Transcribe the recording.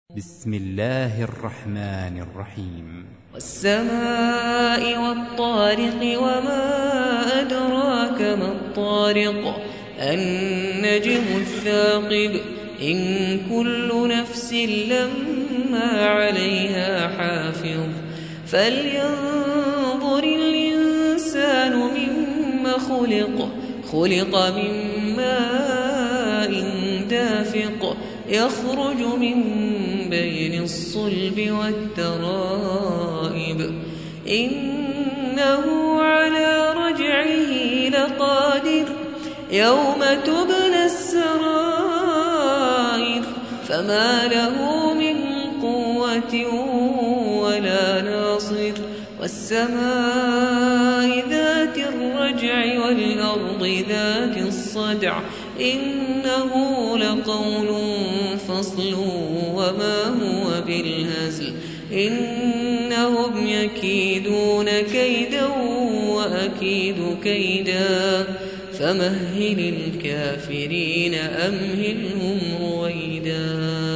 بسم الله الرحمن الرحيم. والسماء والطارق وما أدراك ما الطارق النجم الثاقب إن كل نفس لما عليها حافظ فلينظر الإنسان مما خلق من ماء دافق يخرج من بين الصلب والترائب إنه على رجعه لقادر يوم تبلى السرائر فما له من قوة ولا ناصر والسماء ذات الرجع والأرض ذات الصدع إنه لقول فصل وما هو بالهزل إنهم يكيدون كيدا وأكيد كيدا فمهل الكافرين أمهلهم رويدا.